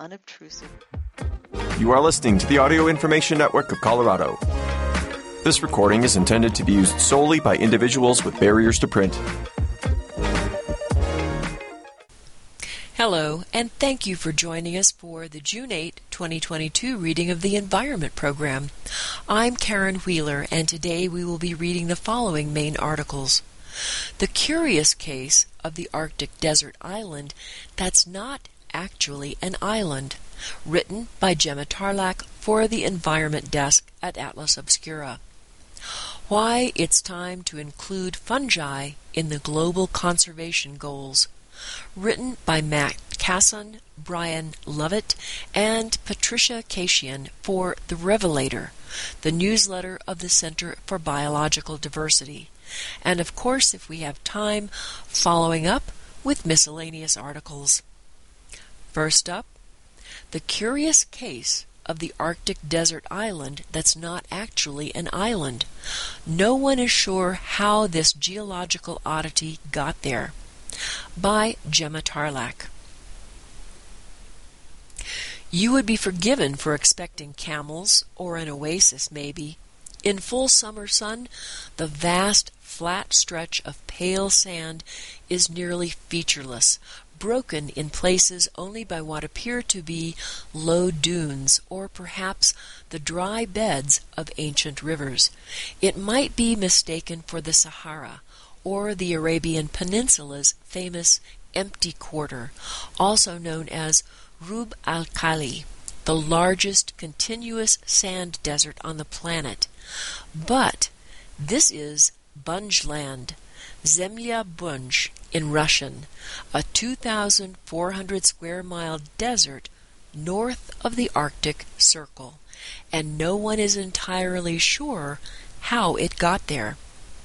unobtrusive. You are listening to the Audio Information Network of Colorado. This recording is intended to be used solely by individuals with barriers to print. Hello, and thank you for joining us for the June 8, 2022 reading of the Environment Program. I'm Karen Wheeler, and today we will be reading the following main articles. The Curious Case of the Arctic Desert Island That's Not Actually an Island, written by Gemma Tarlac for the Environment Desk at Atlas Obscura. Why it's time to include fungi in the global conservation goals, written by Matt Casson, Brian Lovett, and Patricia Cation for The Revelator, the newsletter of the Center for Biological Diversity. And of course, if we have time, following up with miscellaneous articles. First up, The Curious Case of the Arctic Desert Island That's Not Actually an Island. No one is sure how this geological oddity got there. By Gemma Tarlac. You would be forgiven for expecting camels, or an oasis maybe. In full summer sun, the vast, flat stretch of pale sand is nearly featureless, broken in places only by what appear to be low dunes, or perhaps the dry beds of ancient rivers. It might be mistaken for the Sahara, or the Arabian Peninsula's famous empty quarter, also known as Rub al-Khali, the largest continuous sand desert on the planet. But this is Bunjland, Zemlya Bunj in Russian, a 2,400 square mile desert north of the Arctic Circle, and no one is entirely sure how it got there.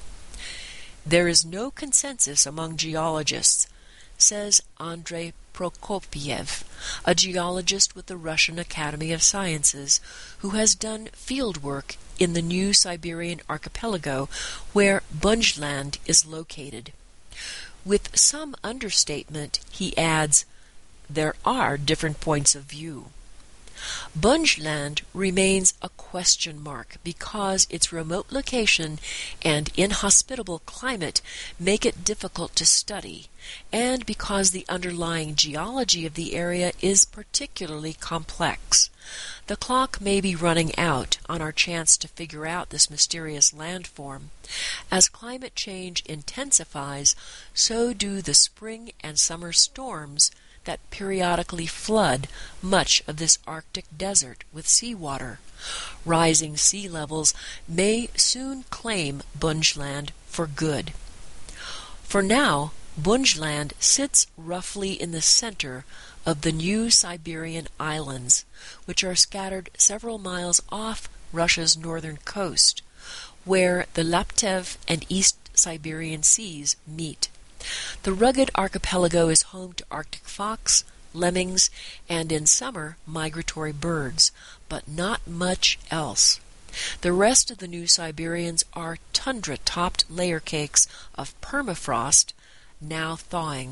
There is no consensus among geologists, says Andrei Prokopiev, a geologist with the Russian Academy of Sciences, who has done field work in the New Siberian Archipelago, where Bunjland is located. With some understatement, he adds, there are different points of view. Bunjland remains a question mark because its remote location and inhospitable climate make it difficult to study, and because the underlying geology of the area is particularly complex. The clock may be running out on our chance to figure out this mysterious landform. As climate change intensifies, so do the spring and summer storms that periodically flood much of this Arctic desert with seawater. Rising sea levels may soon claim Bunjland for good. For now, Bunjland sits roughly in the center of the New Siberian Islands, which are scattered several miles off Russia's northern coast, where the Laptev and East Siberian seas meet. The rugged archipelago is home to Arctic fox, lemmings, and in summer migratory birds, but not much else. The rest of the New Siberians are tundra-topped layer cakes of permafrost, now thawing.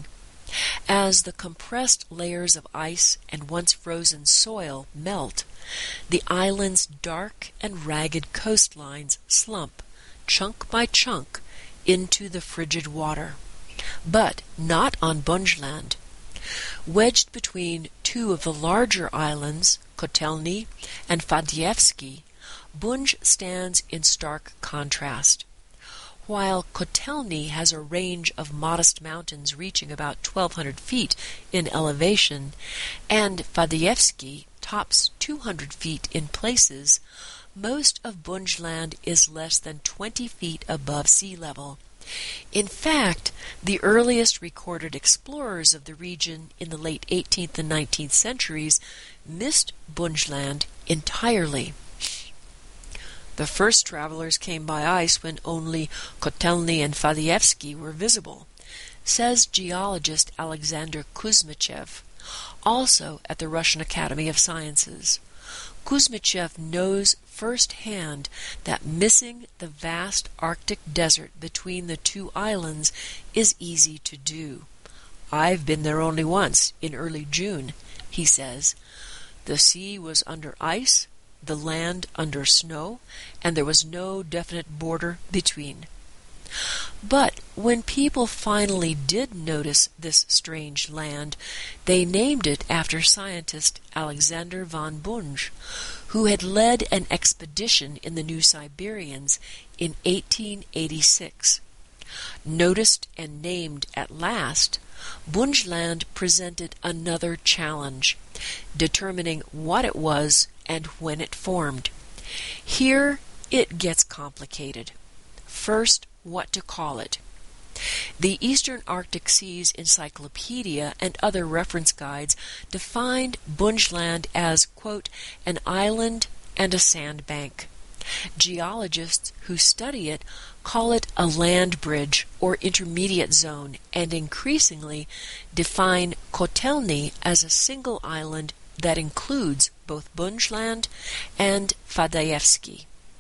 As the compressed layers of ice and once frozen soil melt, the island's dark and ragged coastlines slump, chunk by chunk, into the frigid water. But not on Bunjland. Wedged between two of the larger islands, Kotelny and Fadyevsky, Bunj stands in stark contrast. While Kotelny has a range of modest mountains reaching about 1,200 feet in elevation, and Fadyevsky tops 200 feet in places, most of Bunjland is less than 20 feet above sea level. In fact, the earliest recorded explorers of the region in the late 18th and 19th centuries missed Bunjland entirely. The first travelers came by ice when only Kotelny and Fadyevsky were visible, says geologist Alexander Kuzmichev, also at the Russian Academy of Sciences. Kuzmichev knows firsthand that missing the vast Arctic desert between the two islands is easy to do. I've been there only once, in early June, he says. The sea was under ice, the land under snow, and there was no definite border between. But when people finally did notice this strange land, they named it after scientist Alexander von Bunge, who had led an expedition in the New Siberians in 1886. Noticed and named at last, Bungeland presented another challenge, determining what it was and when it formed. Here it gets complicated. First, what to call it. The Eastern Arctic Seas Encyclopedia and other reference guides defined Bungeland as, quote, an island and a sandbank. Geologists who study it call it a land bridge or intermediate zone, and increasingly define Kotelny as a single island that includes both Bungeland and Fadayevsky.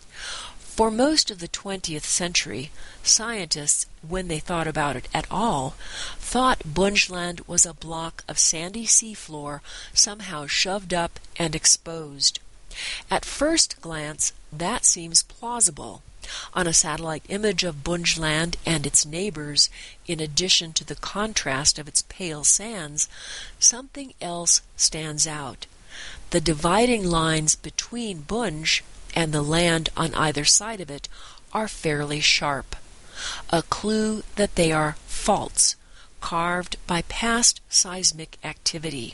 For most of the 20th century, scientists, when they thought about it at all, thought Bungeland was a block of sandy seafloor somehow shoved up and exposed. At first glance, that seems plausible. On a satellite image of Bungeland and its neighbors, in addition to the contrast of its pale sands, something else stands out. The dividing lines between Bunge and the land on either side of it are fairly sharp, a clue that they are faults carved by past seismic activity.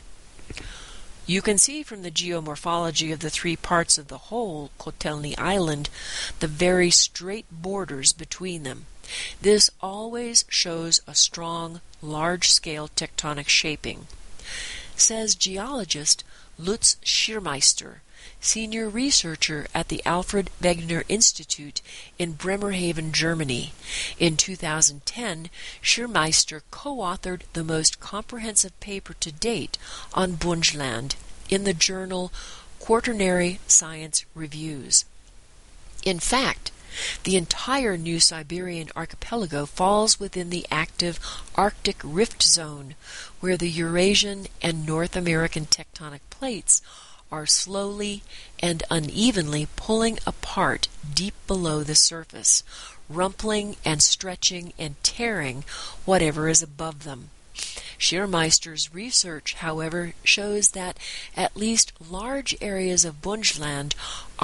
You can see from the geomorphology of the three parts of the whole Kotelny Island the very straight borders between them. This always shows a strong, large-scale tectonic shaping, says geologist Lutz Schirmeister, senior researcher at the Alfred Wegener Institute in Bremerhaven, Germany. In 2010, Schirmeister co-authored the most comprehensive paper to date on Bungeland in the journal Quaternary Science Reviews. In fact, the entire New Siberian archipelago falls within the active Arctic Rift Zone, where the Eurasian and North American tectonic plates are slowly and unevenly pulling apart deep below the surface, rumpling and stretching and tearing whatever is above them. Schirmeister's research, however, shows that at least large areas of Bungeland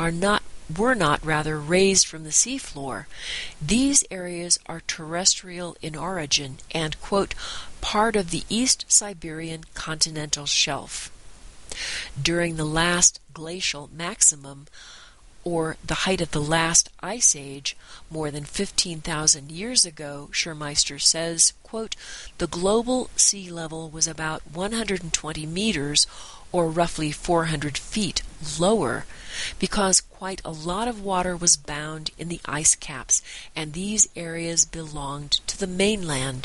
were not raised from the seafloor. These areas are terrestrial in origin and, quote, part of the East Siberian continental shelf. During the last glacial maximum, or the height of the last ice age, more than 15,000 years ago, Schirmeister says, quote, the global sea level was about 120 meters, or roughly 400 feet, lower, because quite a lot of water was bound in the ice caps, and these areas belonged to the mainland.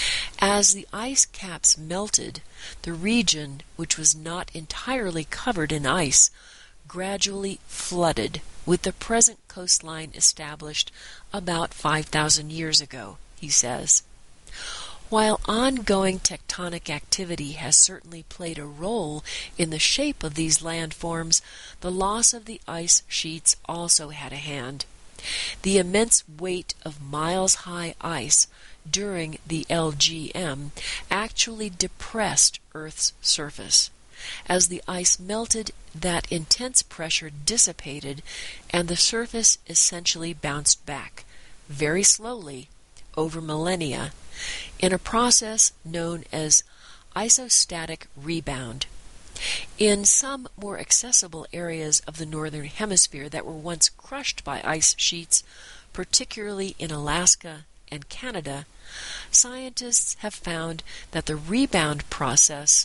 As the ice caps melted, the region, which was not entirely covered in ice, gradually flooded, with the present coastline established about 5,000 years ago, he says. While ongoing tectonic activity has certainly played a role in the shape of these landforms, the loss of the ice sheets also had a hand. The immense weight of miles-high ice during the LGM actually depressed Earth's surface. As the ice melted, that intense pressure dissipated, and the surface essentially bounced back, very slowly, over millennia, in a process known as isostatic rebound. In some more accessible areas of the northern hemisphere that were once crushed by ice sheets, particularly in Alaska and Canada, scientists have found that the rebound process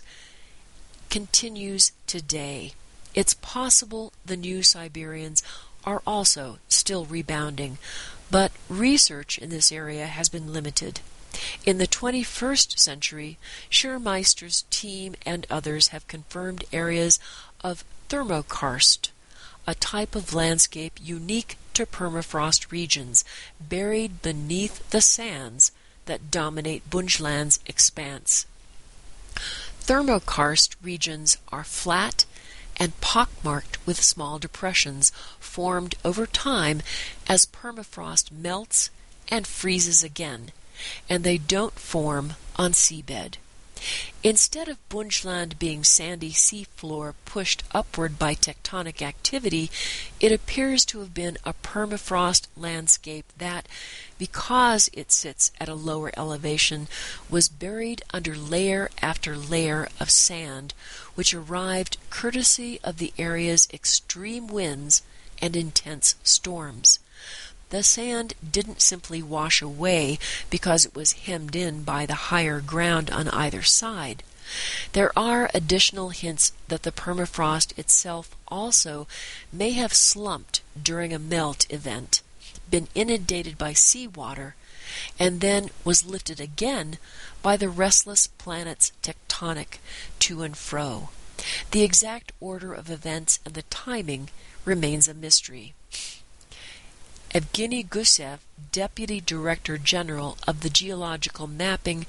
continues today. It's possible the New Siberians are also still rebounding, but research in this area has been limited. In the 21st century, Schirmeister's team and others have confirmed areas of thermokarst, a type of landscape unique to permafrost regions, buried beneath the sands that dominate Bungeland's expanse. Thermokarst regions are flat and pockmarked with small depressions formed over time as permafrost melts and freezes again, and they don't form on seabed. Instead of Bunjland being sandy seafloor pushed upward by tectonic activity, it appears to have been a permafrost landscape that, because it sits at a lower elevation, was buried under layer after layer of sand, which arrived courtesy of the area's extreme winds and intense storms. The sand didn't simply wash away because it was hemmed in by the higher ground on either side. There are additional hints that the permafrost itself also may have slumped during a melt event, been inundated by seawater, and then was lifted again by the restless planet's tectonic to and fro. The exact order of events and the timing remains a mystery. Evgeny Gusev, Deputy Director General of the Geological Mapping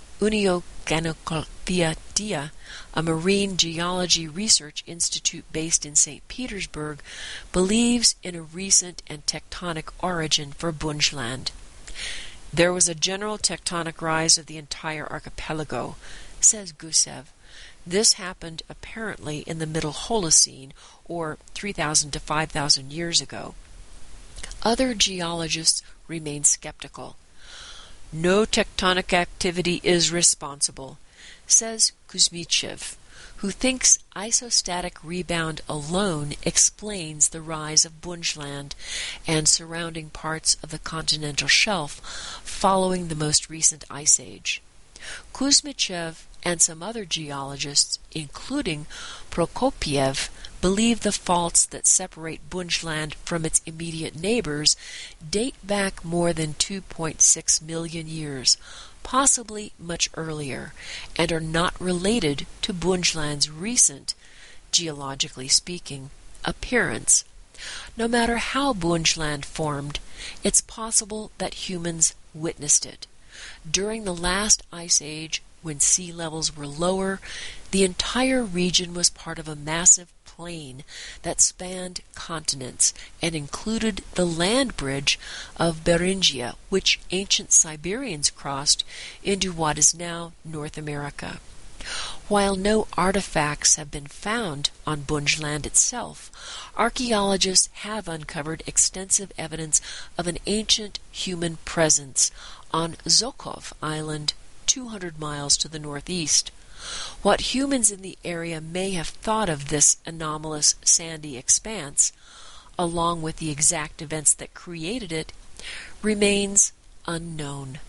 Uniogonographia, a marine geology research institute based in St. Petersburg, believes in a recent and tectonic origin for Bunjland. There was a general tectonic rise of the entire archipelago, says Gusev. This happened apparently in the Middle Holocene, or 3,000 to 5,000 years ago. Other geologists remain skeptical. No tectonic activity is responsible, says Kuzmichev, who thinks isostatic rebound alone explains the rise of Bunjland and surrounding parts of the continental shelf following the most recent ice age. Kuzmichev and some other geologists, including Prokopiev, believe the faults that separate Bunjland from its immediate neighbors date back more than 2.6 million years, possibly much earlier, and are not related to Bunjland's recent, geologically speaking, appearance. No matter how Bunjland formed, it's possible that humans witnessed it. During the last ice age, when sea levels were lower, the entire region was part of a massive plain that spanned continents and included the land bridge of Beringia, which ancient Siberians crossed into what is now North America. While no artifacts have been found on Bunjland itself, archaeologists have uncovered extensive evidence of an ancient human presence on Zhukov Island, 200 miles to the northeast. What humans in the area may have thought of this anomalous sandy expanse, along with the exact events that created it, remains unknown.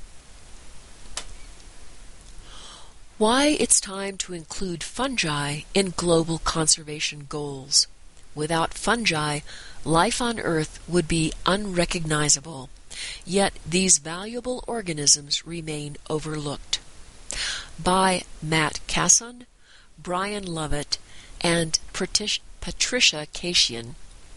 Why it's time to include fungi in global conservation goals. Without fungi, life on Earth would be unrecognizable, yet these valuable organisms remain overlooked. By Matt Casson, Brian Lovett, and Patricia Kasian.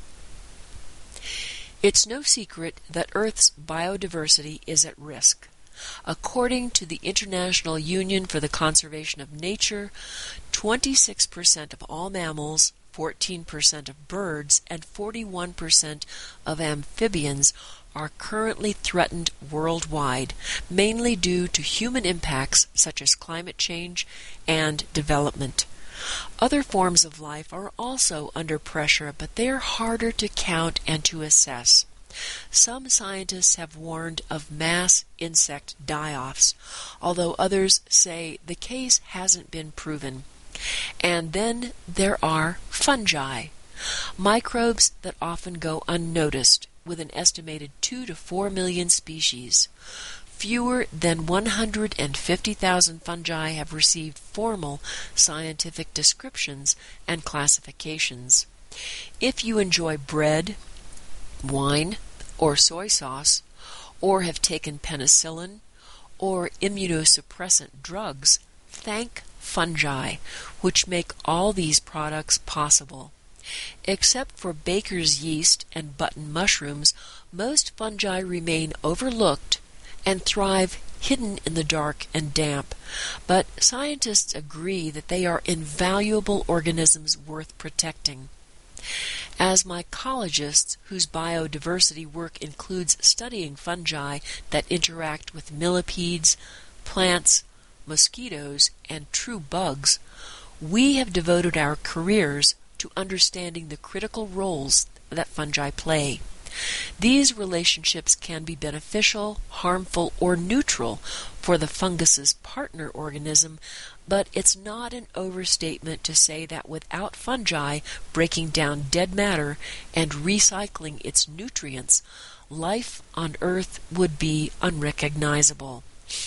It's no secret that Earth's biodiversity is at risk. According to the International Union for the Conservation of Nature, 26% of all mammals, 14% of birds, and 41% of amphibians are currently threatened worldwide, mainly due to human impacts such as climate change and development. Other forms of life are also under pressure, but they are harder to count and to assess. Some scientists have warned of mass insect die-offs, although others say the case hasn't been proven. And then there are fungi, microbes that often go unnoticed, with an estimated 2 to 4 million species. Fewer than 150,000 fungi have received formal scientific descriptions and classifications. If you enjoy bread, wine, or soy sauce, or have taken penicillin or immunosuppressant drugs, thank fungi, which make all these products possible. Except for baker's yeast and button mushrooms, most fungi remain overlooked and thrive hidden in the dark and damp, but scientists agree that they are invaluable organisms worth protecting. As mycologists whose biodiversity work includes studying fungi that interact with millipedes, plants, mosquitoes, and true bugs, we have devoted our careers to understanding the critical roles that fungi play. These relationships can be beneficial, harmful, or neutral for the fungus's partner organism, but it's not an overstatement to say that without fungi breaking down dead matter and recycling its nutrients, life on Earth would be unrecognizable.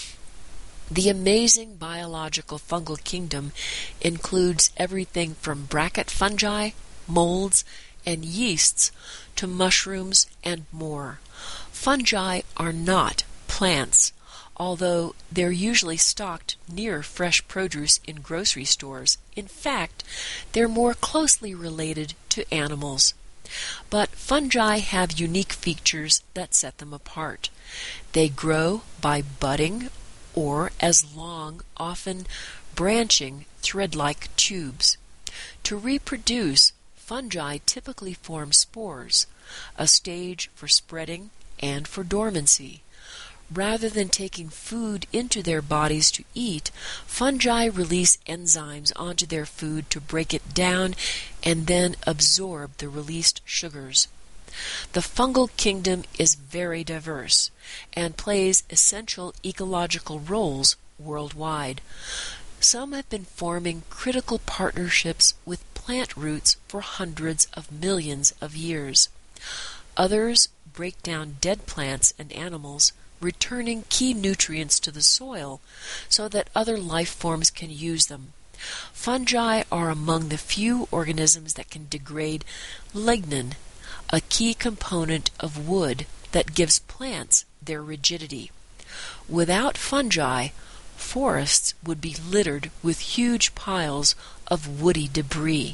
The amazing biological fungal kingdom includes everything from bracket fungi, molds, and yeasts to mushrooms and more. Fungi are not plants, although they're usually stocked near fresh produce in grocery stores. In fact, they're more closely related to animals. But fungi have unique features that set them apart. They grow by budding or as long, often branching, thread-like tubes. To reproduce, fungi typically form spores, a stage for spreading and for dormancy. Rather than taking food into their bodies to eat, fungi release enzymes onto their food to break it down and then absorb the released sugars. The fungal kingdom is very diverse and plays essential ecological roles worldwide. Some have been forming critical partnerships with plant roots for hundreds of millions of years. Others break down dead plants and animals, returning key nutrients to the soil so that other life forms can use them. Fungi are among the few organisms that can degrade lignin, a key component of wood that gives plants their rigidity. Without fungi, forests would be littered with huge piles of woody debris.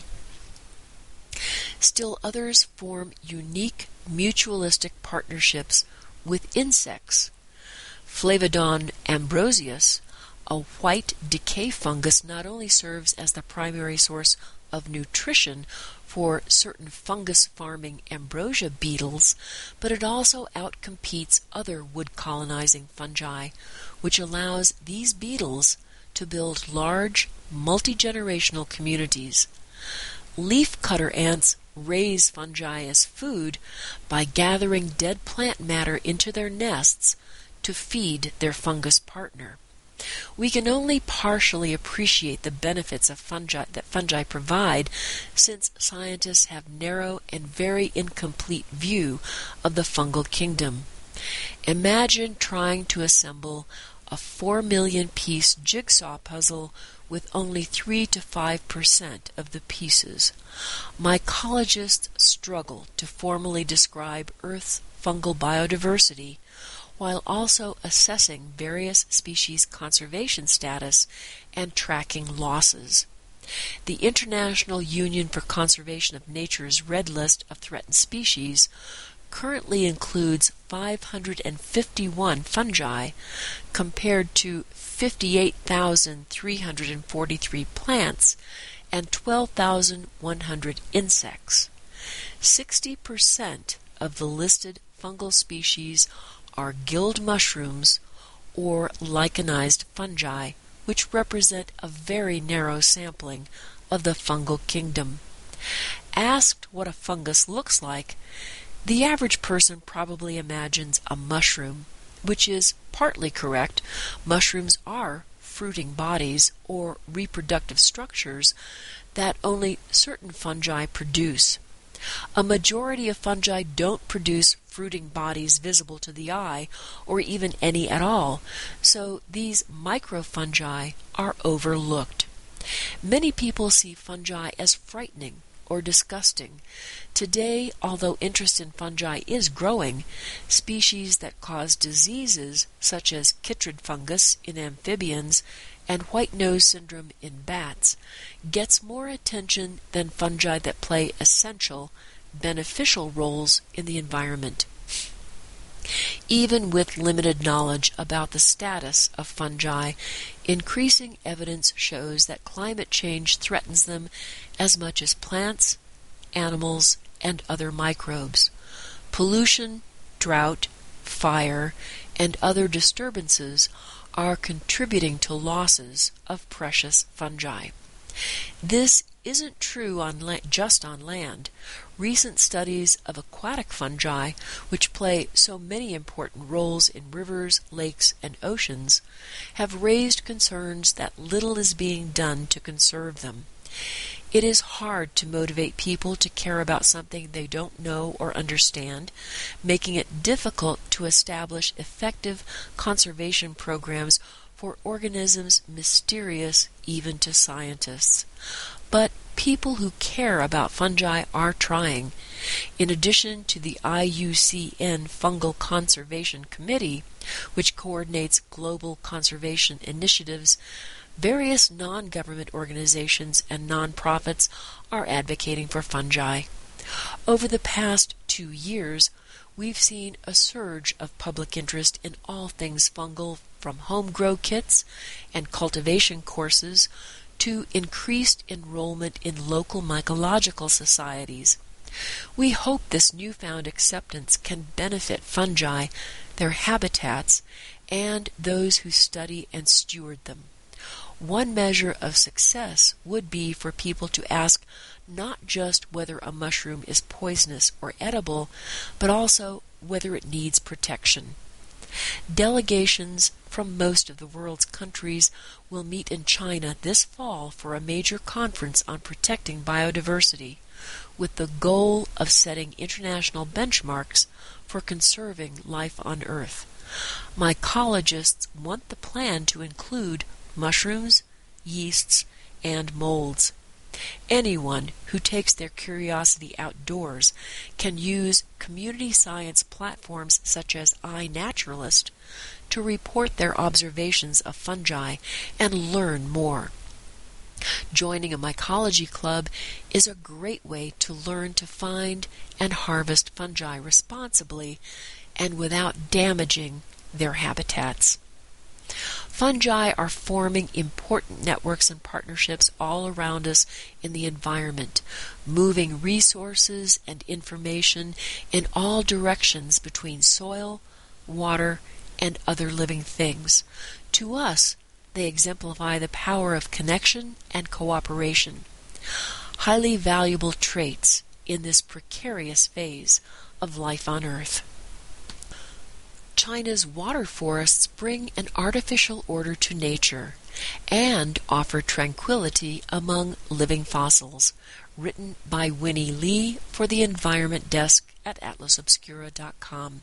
Still others form unique mutualistic partnerships with insects. Flavodon ambrosius, a white decay fungus, not only serves as the primary source of nutrition for certain fungus-farming ambrosia beetles, but it also outcompetes other wood-colonizing fungi, which allows these beetles to build large, multi-generational communities. Leafcutter ants raise fungi as food by gathering dead plant matter into their nests to feed their fungus partner. We can only partially appreciate the benefits of fungi that fungi provide, since scientists have narrow and very incomplete view of the fungal kingdom. Imagine trying to assemble a 4 million piece jigsaw puzzle with only 3 to 5% of the pieces. Mycologists struggle to formally describe Earth's fungal biodiversity, while also assessing various species conservation status and tracking losses. The International Union for Conservation of Nature's Red List of Threatened Species currently includes 551 fungi compared to 58,343 plants and 12,100 insects. 60% of the listed fungal species are gilled mushrooms or lichenized fungi, which represent a very narrow sampling of the fungal kingdom. Asked what a fungus looks like, the average person probably imagines a mushroom, which is partly correct. Mushrooms are fruiting bodies or reproductive structures that only certain fungi produce. A majority of fungi don't produce fruiting bodies visible to the eye, or even any at all, so these microfungi are overlooked. Many people see fungi as frightening or disgusting. Today, although interest in fungi is growing, species that cause diseases such as chytrid fungus in amphibians and white nose syndrome in bats gets more attention than fungi that play essential, beneficial roles in the environment. Even with limited knowledge about the status of fungi, increasing evidence shows that climate change threatens them as much as plants, animals, and other microbes. Pollution, drought, fire, and other disturbances are contributing to losses of precious fungi. This isn't true just on land. Recent studies of aquatic fungi, which play so many important roles in rivers, lakes, and oceans, have raised concerns that little is being done to conserve them. It is hard to motivate people to care about something they don't know or understand, making it difficult to establish effective conservation programs for organisms mysterious even to scientists. But people who care about fungi are trying. In addition to the IUCN Fungal Conservation Committee, which coordinates global conservation initiatives, various non-government organizations and non-profits are advocating for fungi. Over the past 2 years, we've seen a surge of public interest in all things fungal, from home-grow kits and cultivation courses to increased enrollment in local mycological societies. We hope this newfound acceptance can benefit fungi, their habitats, and those who study and steward them. One measure of success would be for people to ask not just whether a mushroom is poisonous or edible, but also whether it needs protection. Delegations from most of the world's countries will meet in China this fall for a major conference on protecting biodiversity, with the goal of setting international benchmarks for conserving life on Earth. Mycologists want the plan to include mushrooms, yeasts, and molds. Anyone who takes their curiosity outdoors can use community science platforms such as iNaturalist to report their observations of fungi and learn more. Joining a mycology club is a great way to learn to find and harvest fungi responsibly and without damaging their habitats. Fungi are forming important networks and partnerships all around us in the environment, moving resources and information in all directions between soil, water, and other living things. To us, they exemplify the power of connection and cooperation, highly valuable traits in this precarious phase of life on Earth. China's water forests bring an artificial order to nature and offer tranquility among living fossils. Written by Winnie Lee for the Environment Desk at atlasobscura.com.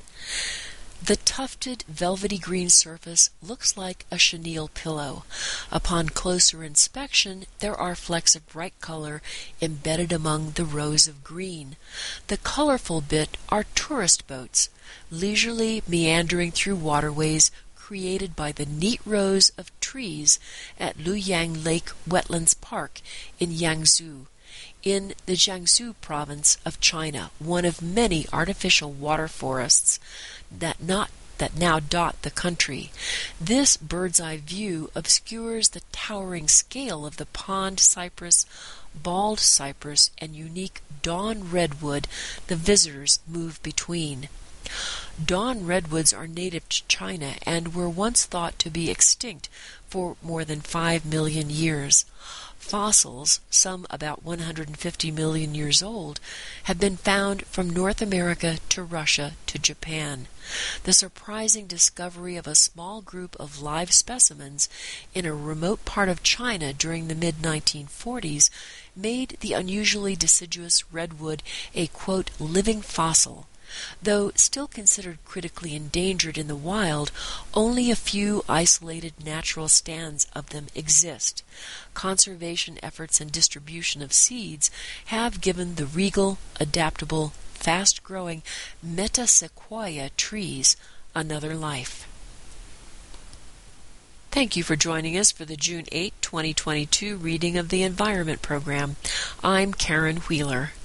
The tufted, velvety green surface looks like a chenille pillow. Upon closer inspection, there are flecks of bright color embedded among the rows of green. The colorful bit are tourist boats, leisurely meandering through waterways created by the neat rows of trees at Luyang Lake Wetlands Park in Yangzhou, in the Jiangsu province of China, one of many artificial water forests that now dot the country. This bird's-eye view obscures the towering scale of the pond cypress, bald cypress, and unique dawn redwood the visitors move between. Dawn redwoods are native to China and were once thought to be extinct for more than 5 million years. Fossils, some about 150 million years old, have been found from North America to Russia to Japan. The surprising discovery of a small group of live specimens in a remote part of China during the mid-1940s made the unusually deciduous redwood a, quote, living fossil. Though still considered critically endangered in the wild, only a few isolated natural stands of them exist. Conservation efforts and distribution of seeds have given the regal, adaptable, fast-growing metasequoia trees another life. Thank you for joining us for the June 8, 2022 reading of the Environment Program. I'm Karen Wheeler.